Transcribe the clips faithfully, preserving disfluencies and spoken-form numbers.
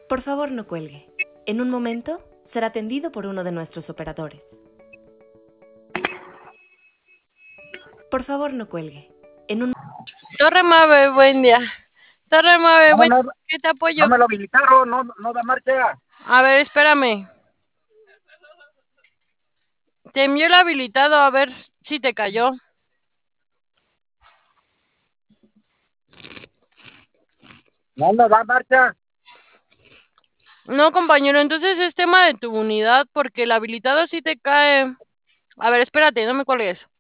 Por favor, no cuelgue. En un momento será atendido por uno de nuestros operadores. Por favor, no cuelgue. En un... Torre Mave, buen día. Torre Mave, No, buen no, día. ¿Qué te apoyo? no me lo habilitaron, no, no da marcha. A ver, espérame. Te envió el habilitado, a ver si te cayó. No me da marcha. No, compañero, entonces es tema de tu unidad porque el habilitado sí te cae. A ver, espérate, no me cuelgues.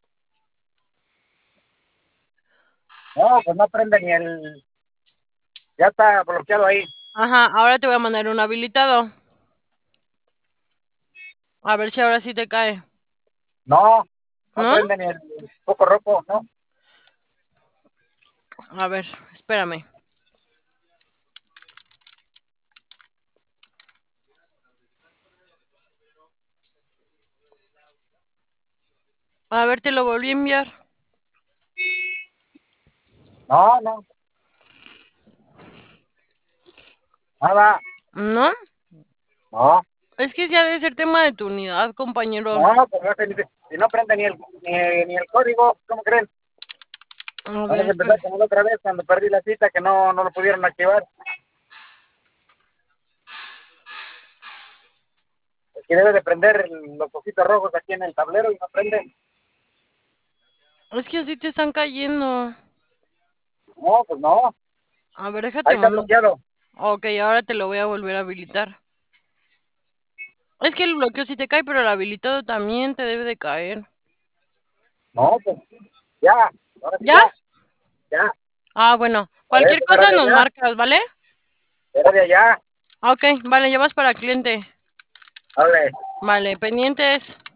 No, pues no prende ni el... Ya está bloqueado ahí. Ajá, ahora te voy a mandar un habilitado. A ver si ahora sí te cae. No, no ¿No? prende ni el poco rojo, no. A ver, espérame. A ver, te lo volví a enviar. No, no. Nada. ¿No? No, Es que ya debe ser tema de tu unidad, compañero. no, pues no, si, si no prende ni el, ni, ni el código, ¿cómo creen? A ver, Vamos a espera. empezar como la otra vez cuando perdí la cita que no, no lo pudieron activar. Aquí debe de prender el- los ojitos rojos aquí en el tablero y no prende. Es que así te están cayendo. No, pues no. A ver, déjate Ahí está mando. bloqueado. Ok, ahora te lo voy a volver a habilitar. Es que el bloqueo sí te cae, pero el habilitado también te debe de caer. No, pues ya. Ahora sí ¿Ya? ya. Ya. Ah, bueno. A ver, Cualquier pues era cosa de nos allá. marcas, ¿vale? Era de allá. Ok, vale, ya vas para cliente. Vale. Vale, pendientes.